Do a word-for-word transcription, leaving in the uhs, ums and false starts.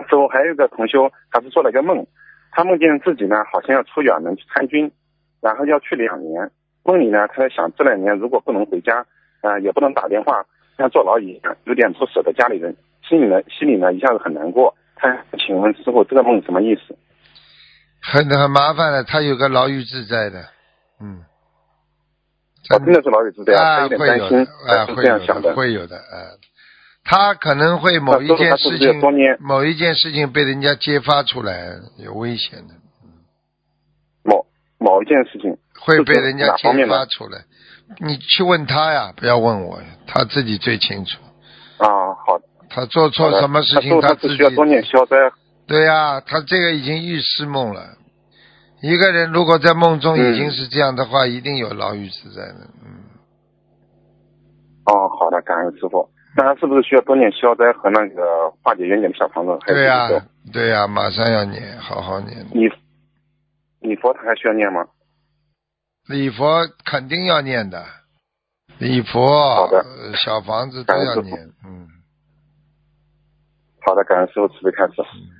之后还有一个同修，他是做了一个梦，他梦见自己呢好像要出远门去参军，然后要去两年。梦里呢，他在想这两年如果不能回家，呃，也不能打电话，像坐牢一样，有点不舍得家里人，心里呢心里呢一下子很难过。他请问师傅，这个梦什么意思？ 很很麻烦的，他有个牢狱自在的，嗯。 哦，真的是牢狱自在， 啊， 他有点担心， 啊， 是这样想的， 会有的，呃，他可能会某一件事情，某一件事情被人家揭发出来，有危险的。 某某一件事情会被人家揭发出来，你去问他呀，不要问我，他自己最清楚。 啊，好的。 他做错什么事情， 他自己需要多念消灾。 对呀、啊，他这个已经预示梦了。一个人如果在梦中已经是这样的话，嗯、一定有牢狱之灾的。嗯。 哦，好的，感恩师傅。那他是不是需要多念消灾和那个化解冤结的小房子？ 对呀、啊，对呀、啊，马上要念，好好念。 礼礼佛他还需要念吗？ 礼佛肯定要念的，礼佛好的， 小房子都要念。嗯。 好的，感恩师傅慈悲开示。 嗯